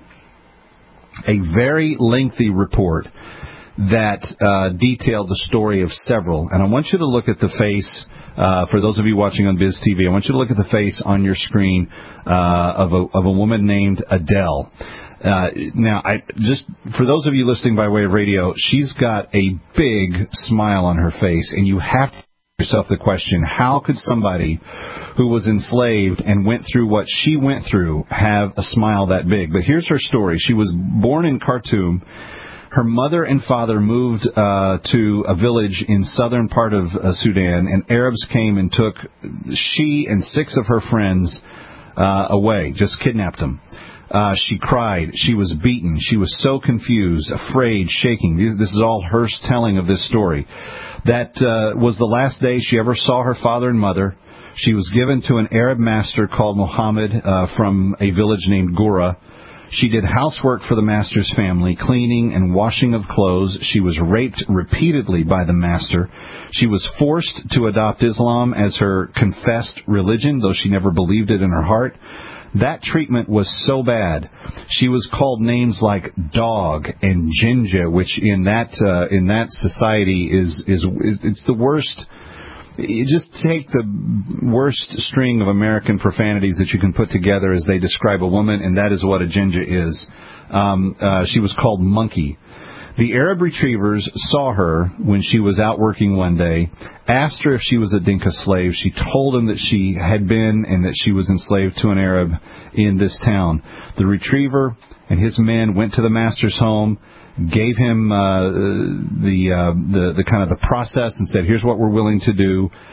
a very lengthy report that uh, detailed the story of several. And I want you to look at the face, uh, for those of you watching on Biz T V, I want you to look at the face on your screen uh, of a of a woman named Adele. Uh, now, I just for those of you listening by way of radio, she's got a big smile on her face, and you have to ask yourself the question: how could somebody who was enslaved and went through what she went through have a smile that big? But here's her story. She was born in Khartoum. Her mother and father moved uh, to a village in southern part of uh, Sudan, and Arabs came and took she and six of her friends uh, away, just kidnapped them. Uh, she cried. She was beaten. She was so confused, afraid, shaking. This is all her telling of this story. That uh, was the last day she ever saw her father and mother. She was given to an Arab master called Muhammad uh, from a village named Gura. She did housework for the master's family, cleaning and washing of clothes. She was raped repeatedly by the master. She was forced to adopt Islam as her confessed religion, though she never believed it in her heart. That treatment was so bad. She was called names like dog and ginger, which in that uh, in that society is, is is it's the worst. You just take the worst string of American profanities that you can put together as they describe a woman, and that is what a ginger is. Um, uh, she was called monkey. The Arab retrievers saw her when she was out working one day, asked her if she was a Dinka slave. She told them that she had been and that she was enslaved to an Arab in this town. The retriever and his men went to the master's home, gave him uh, the, uh, the the kind of the process and said, here's what we're willing to do.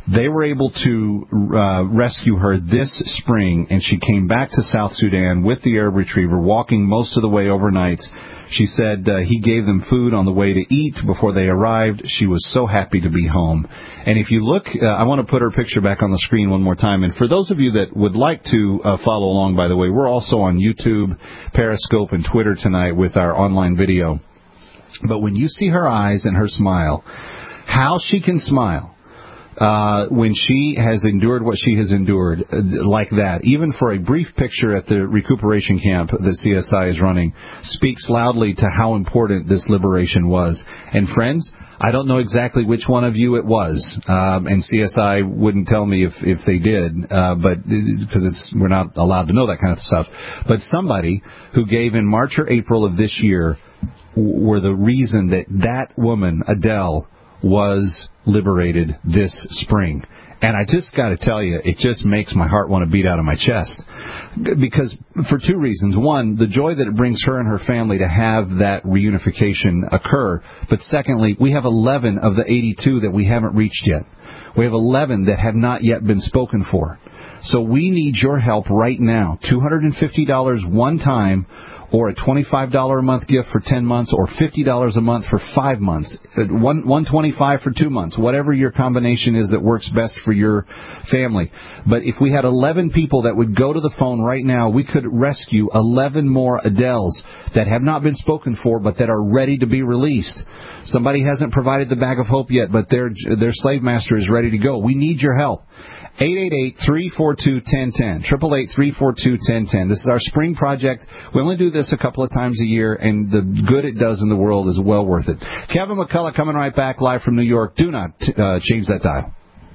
They were able to uh, rescue her this spring, and she came back to South Sudan with the Arab Retriever, walking most of the way overnight. She said uh, he gave them food on the way to eat before they arrived. She was so happy to be home. And if you look, uh, I want to put her picture back on the screen one more time. And for those of you that would like to uh, follow along, by the way, we're also on YouTube, Periscope, and Twitter tonight with our online video. But when you see her eyes and her smile, how she can smile Uh, when she has endured what she has endured uh, like that, even for a brief picture at the recuperation camp that C S I is running, speaks loudly to how important this liberation was. And friends, I don't know exactly which one of you it was, um, and C S I wouldn't tell me if, if they did, uh, but because it's we're not allowed to know that kind of stuff. But somebody who gave in March or April of this year were the reason that that woman, Adele, was liberated this spring. And I just got to tell you, it just makes my heart want to beat out of my chest. Because, for two reasons. One, the joy that it brings her and her family to have that reunification occur. But secondly, we have eleven of the eighty-two that we haven't reached yet. We have eleven that have not yet been spoken for. So we need your help right now. two hundred fifty dollars one time, or a twenty-five dollars a month gift for ten months, or fifty dollars a month for five months, one one twenty-five for two months, whatever your combination is that works best for your family. But if we had eleven people that would go to the phone right now, we could rescue eleven more Adeles that have not been spoken for, but that are ready to be released. Somebody hasn't provided the bag of hope yet, but their their slave master is ready to go. We need your help. eight eight eight, three four two, one zero one zero. eight eight eight, three four two, one zero one zero. This is our spring project. We only do this a couple of times a year, and the good it does in the world is well worth it. Kevin McCullough coming right back live from New York. Do not uh, change that dial.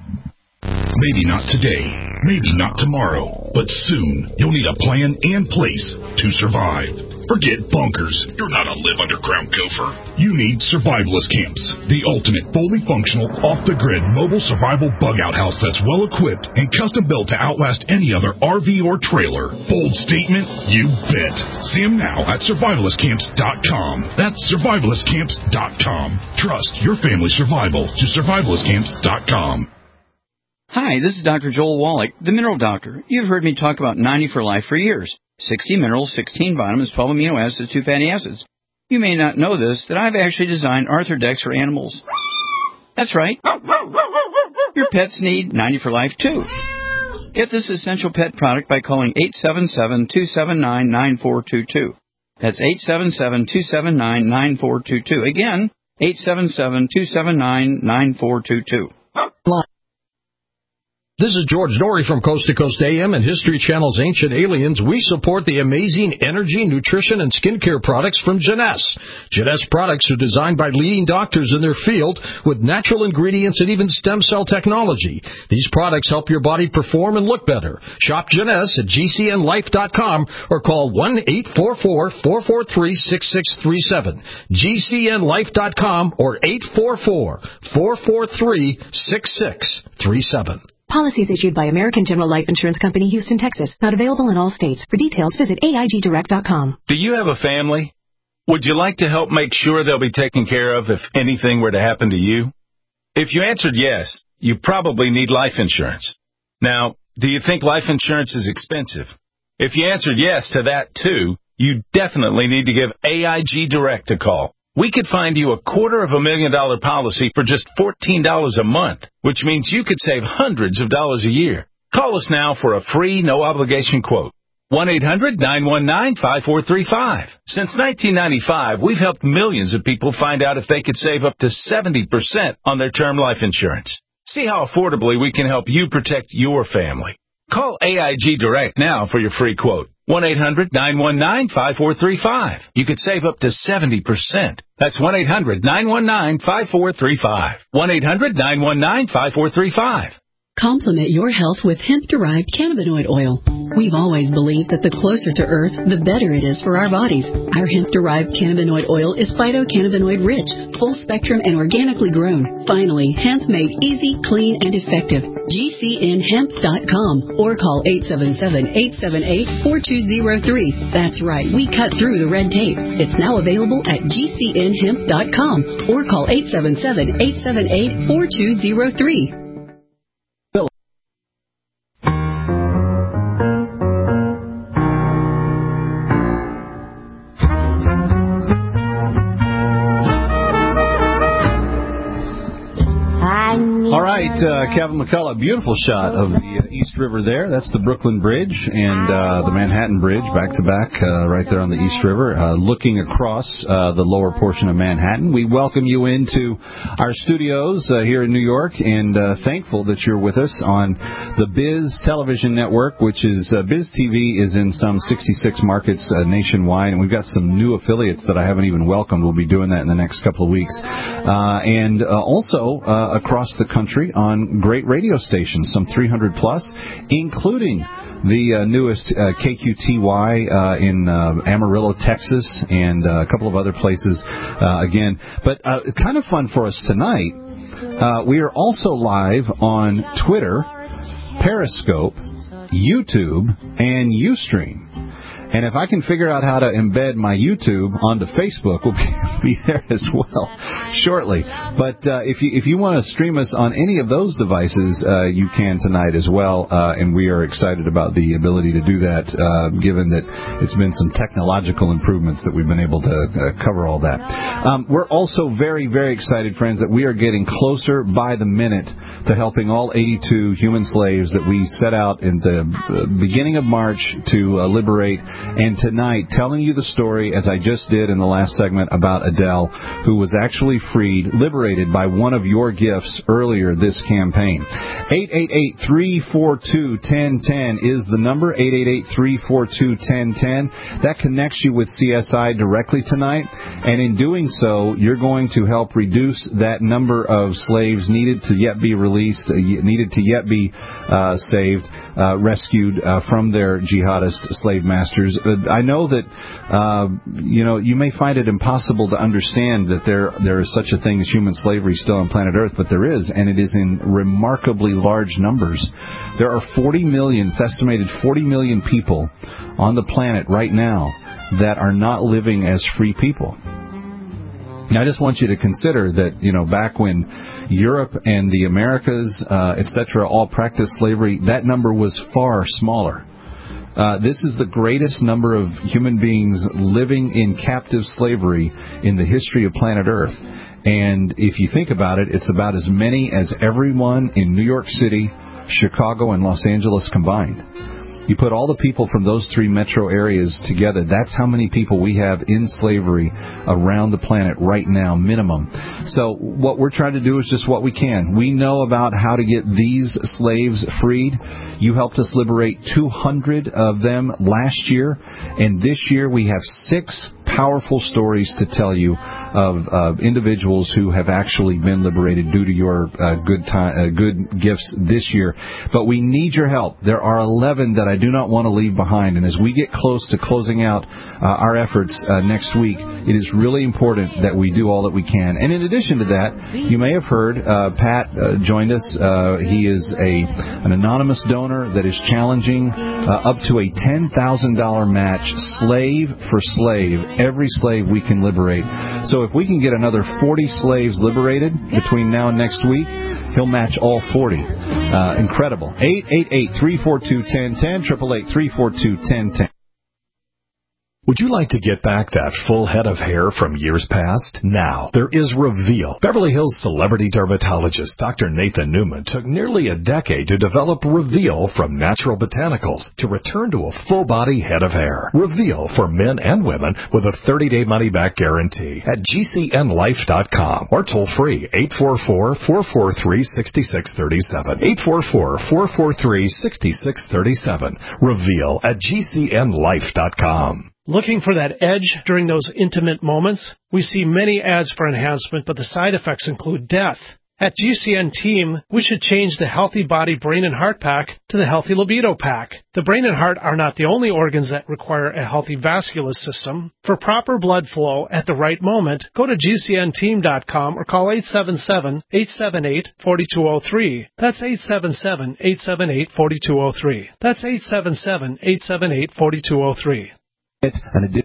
Maybe not today, maybe not tomorrow, but soon you'll need a plan and place to survive. Forget bunkers. You're not a live underground gopher. You need survivalist camps, the ultimate fully functional, off-the-grid mobile survival bug-out house that's well-equipped and custom-built to outlast any other R V or trailer. Bold statement? You bet. See them now at survivalist camps dot com. That's survivalist camps dot com. Trust your family's survival to survivalist camps dot com. Hi, this is Doctor Joel Wallach, the Mineral Doctor. You've heard me talk about ninety for Life for years. sixty minerals, sixteen vitamins, twelve amino acids, two fatty acids. You may not know this, that I've actually designed Arthrodex for animals. That's right. Your pets need ninety for Life, too. Get this essential pet product by calling eight seven seven, two seven nine, nine four two two. That's eight seven seven, two seven nine, nine four two two. Again, eight seven seven, two seven nine, nine four two two. This is George Norrie from Coast to Coast A M and History Channel's Ancient Aliens. We support the amazing energy, nutrition, and skincare products from Jeunesse. Jeunesse products are designed by leading doctors in their field with natural ingredients and even stem cell technology. These products help your body perform and look better. Shop Jeunesse at G C N life dot com or call one eight four four, four four three, six six three seven. G C N life dot com or eight four four, four four three, six six three seven. Policies issued by American General Life Insurance Company, Houston, Texas. Not available in all states. For details, visit A I G direct dot com. Do you have a family? Would you like to help make sure they'll be taken care of if anything were to happen to you? If you answered yes, you probably need life insurance. Now, do you think life insurance is expensive? If you answered yes to that, too, you definitely need to give A I G Direct a call. We could find you a quarter of a million dollar policy for just fourteen dollars a month, which means you could save hundreds of dollars a year. Call us now for a free, no-obligation quote. one eight hundred, nine one nine, five four three five. Since nineteen ninety-five, we've helped millions of people find out if they could save up to seventy percent on their term life insurance. See how affordably we can help you protect your family. Call A I G Direct now for your free quote. one eight hundred, nine one nine, five four three five. You could save up to seventy percent. That's one eight hundred, nine one nine, five four three five. one eight hundred, nine one nine, five four three five. Complement your health with hemp-derived cannabinoid oil. We've always believed that the closer to Earth, the better it is for our bodies. Our hemp-derived cannabinoid oil is phytocannabinoid-rich, full-spectrum, and organically grown. Finally, hemp made easy, clean, and effective. G C N hemp dot com or call eight seven seven, eight seven eight, four two zero three. That's right, we cut through the red tape. It's now available at G C N hemp dot com or call eight seven seven, eight seven eight, four two zero three. uh, Kevin McCullough. Beautiful shot of the uh, East River there. That's the Brooklyn Bridge and uh, the Manhattan Bridge back to back uh, right there on the East River, uh, looking across uh, the lower portion of Manhattan. We welcome you into our studios uh, here in New York, and uh, thankful that you're with us on the Biz Television Network, which is uh, Biz T V is in some sixty-six markets uh, nationwide, and we've got some new affiliates that I haven't even welcomed. We'll be doing that in the next couple of weeks. Uh, and uh, also uh, across the country on great radio stations, some three hundred plus, including the uh, newest uh, K Q T Y uh, in uh, Amarillo, Texas, and uh, a couple of other places uh, again. But uh, kind of fun for us tonight, uh, we are also live on Twitter, Periscope, YouTube, and Ustream. And if I can figure out how to embed my YouTube onto Facebook, we'll be there as well shortly. But uh, if you if you want to stream us on any of those devices, uh, you can tonight as well. Uh, and we are excited about the ability to do that, uh, given that it's been some technological improvements that we've been able to uh, cover all that. Um, we're also very, very excited, friends, that we are getting closer by the minute to helping all eighty-two human slaves that we set out in the beginning of March to uh, liberate. And tonight, telling you the story, as I just did in the last segment, about Adele, who was actually freed, liberated by one of your gifts earlier this campaign. eight eight eight, three four two, one zero one zero is the number, eight eight eight, three four two, one zero one zero. That connects you with C S I directly tonight, and in doing so, you're going to help reduce that number of slaves needed to yet be released, uh, needed to yet be uh, saved, uh, rescued uh, from their jihadist slave masters. Uh, I know that, uh, you know, you may find it impossible to understand that there there is such a thing as human slavery still on planet Earth, but there is, and it is in remarkably large numbers. There are forty million, it's estimated forty million people on the planet right now that are not living as free people. Now, I just want you to consider that, you know, back when Europe and the Americas, uh, et cetera, all practiced slavery, that number was far smaller. Uh, this is the greatest number of human beings living in captive slavery in the history of planet Earth. And if you think about it, it's about as many as everyone in New York City, Chicago, and Los Angeles combined. You put all the people from those three metro areas together, that's how many people we have in slavery around the planet right now, minimum. So what we're trying to do is just what we can. We know about how to get these slaves freed. You helped us liberate two hundred of them last year, and this year we have six powerful stories to tell you of uh, individuals who have actually been liberated due to your uh, good time, uh, good gifts this year. But we need your help. There are eleven that I do not want to leave behind, and as we get close to closing out uh, our efforts uh, next week, it is really important that we do all that we can. And in addition to that, you may have heard uh, Pat uh, joined us. Uh, he is a an anonymous donor that is challenging uh, up to a ten thousand dollars match, slave for slave, every slave we can liberate. So if we can get another forty slaves liberated between now and next week, he'll match all forty. Uh, incredible. eight eight eight, three four two, one zero one zero, eight eight eight, three four two, one zero one zero. Would you like to get back that full head of hair from years past? Now, there is Reveal. Beverly Hills celebrity dermatologist Doctor Nathan Newman took nearly a decade to develop Reveal from natural botanicals to return to a full-body head of hair. Reveal for men and women with a thirty-day money-back guarantee at G C N life dot com or toll-free eight four four, four four three, six six three seven. eight four four, four four three, six six three seven. Reveal at G C N life dot com. Looking for that edge during those intimate moments? We see many ads for enhancement, but the side effects include death. At G C N Team, we should change the Healthy Body, Brain, and Heart Pack to the Healthy Libido Pack. The brain and heart are not the only organs that require a healthy vascular system. For proper blood flow at the right moment, go to G C N team dot com or call eight seven seven, eight seven eight, four two zero three. That's eight seven seven, eight seven eight, four two zero three. That's eight seven seven, eight seven eight, four two zero three. An